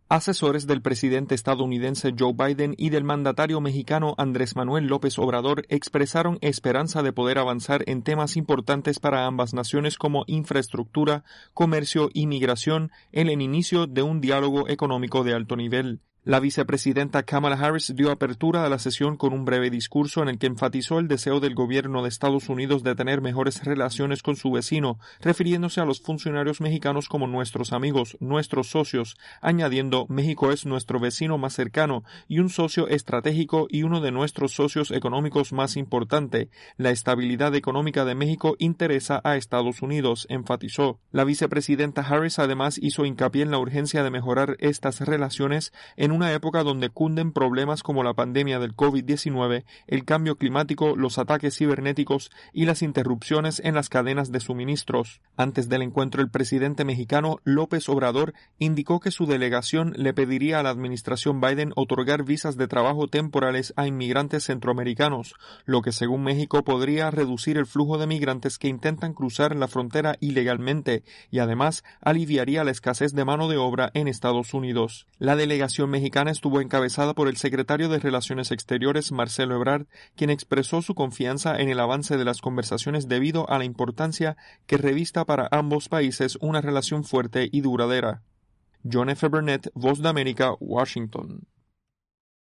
Asesores del presidente estadounidense Joe Biden y del mandatario mexicano Andrés Manuel López Obrador expresaron esperanza de poder avanzar en temas importantes para ambas naciones como infraestructura, comercio y migración en el inicio de un diálogo económico de alto nivel. La vicepresidenta Kamala Harris dio apertura a la sesión con un breve discurso en el que enfatizó el deseo del gobierno de Estados Unidos de tener mejores relaciones con su vecino, refiriéndose a los funcionarios mexicanos como nuestros amigos, nuestros socios, añadiendo: México es nuestro vecino más cercano y un socio estratégico y uno de nuestros socios económicos más importante. La estabilidad económica de México interesa a Estados Unidos, enfatizó. La vicepresidenta Harris además hizo hincapié en la urgencia de mejorar estas relaciones en una época donde cunden problemas como la pandemia del COVID-19, el cambio climático, los ataques cibernéticos y las interrupciones en las cadenas de suministros. Antes del encuentro, el presidente mexicano López Obrador indicó que su delegación le pediría a la administración Biden otorgar visas de trabajo temporales a inmigrantes centroamericanos, lo que según México podría reducir el flujo de migrantes que intentan cruzar la frontera ilegalmente y además aliviaría la escasez de mano de obra en Estados Unidos. La delegación mexicana estuvo encabezada por el secretario de Relaciones Exteriores, Marcelo Ebrard, quien expresó su confianza en el avance de las conversaciones debido a la importancia que revista para ambos países una relación fuerte y duradera. John F. Burnett, Voz de América, Washington.